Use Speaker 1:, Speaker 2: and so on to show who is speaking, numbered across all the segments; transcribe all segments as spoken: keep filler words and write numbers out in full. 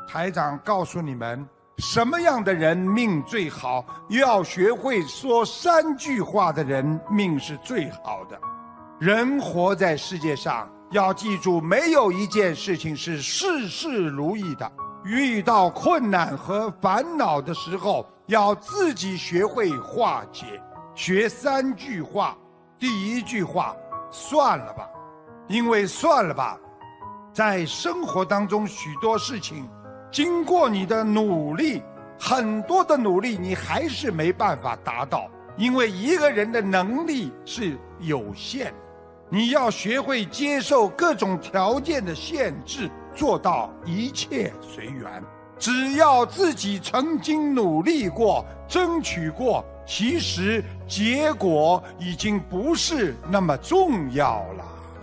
Speaker 1: 台长告诉你们，什么样的人命最好？要学会说三句话的人命是最好的。人活在世界上，要记住，没有一件事情是事事如意的。遇到困难和烦恼的时候，要自己学会化解。学三句话，第一句话，算了吧。因为算了吧，在生活当中许多事情，经过你的努力，很多的努力，你还是没办法达到，因为一个人的能力是有限的。你要学会接受各种条件的限制，做到一切随缘。只要自己曾经努力过，争取过，其实结果已经不是那么重要了。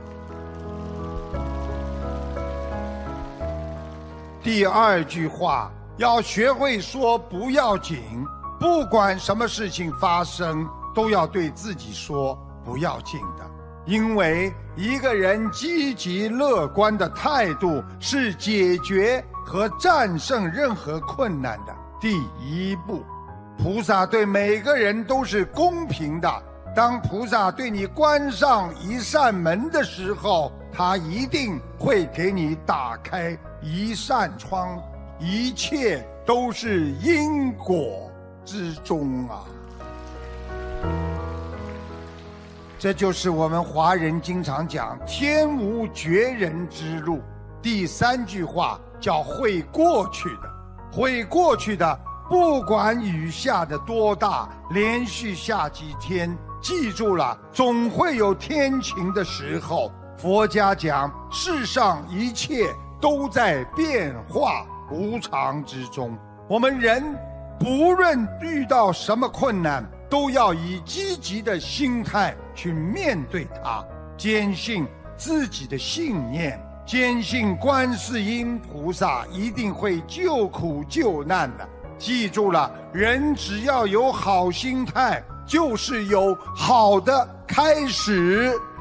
Speaker 1: 第二句话，要学会说不要紧。不管什么事情发生，都要对自己说不要紧的。因为一个人积极乐观的态度是解决和战胜任何困难的第一步。菩萨对每个人都是公平的，当菩萨对你关上一扇门的时候，他一定会给你打开一扇窗，一切都是因果之中啊。这就是我们华人经常讲天无绝人之路。第三句话叫会过去的，会过去的，不管雨下的多大，连续下几天，记住了，总会有天晴的时候。佛家讲，世上一切都在变化无常之中。我们人不论遇到什么困难，都要以积极的心态去面对它，坚信自己的信念，坚信观世音菩萨一定会救苦救难的。记住了，人只要有好心态，就是有好的开始。